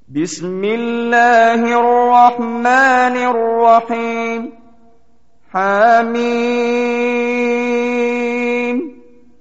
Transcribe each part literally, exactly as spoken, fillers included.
بسم الله الرحمن الرحيم حميم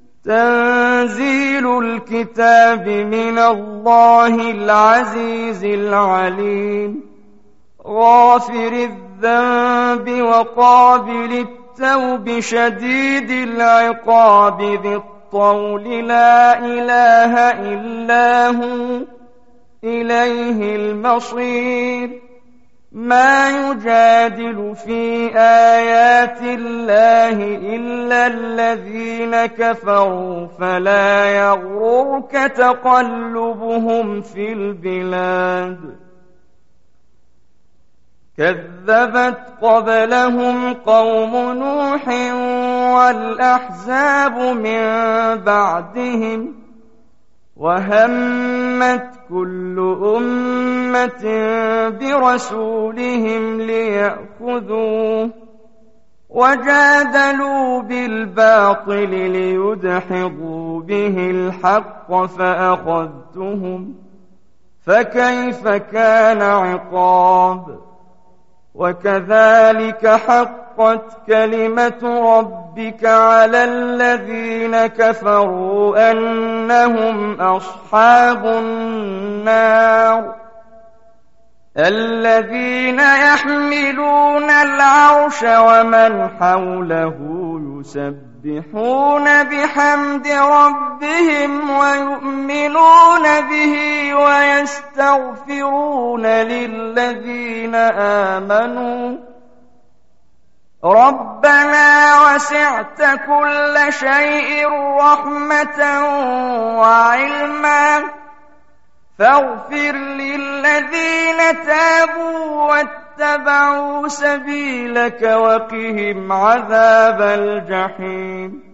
تنزيل الكتاب من الله العزيز العليم غافر الذنب وقابل التوب شديد العقاب ذي الطول لا إله إلا هو إليه المصير ما يجادل في آيات الله إلا الذين كفروا فلا يغررك تقلبهم في البلاد كذبت قبلهم قوم نوح والأحزاب من بعدهم وهمت كل أمة برسولهم ليأخذوه وجادلوا بالباطل ليدحضوا به الحق فأخذتهم فكيف كان عقاب وكذلك حقت كلمة ربك على الذين كفروا أنهم أصحاب النار الذين يحملون العرش ومن حوله يسبحون بحمد ربهم ويؤمنون به ويستغفرون للذين آمنوا ربنا وسعت كل شيء رحمة وعلما فاغفر للذين تابوا واتبعوا سبيلك وقهم عذاب الجحيم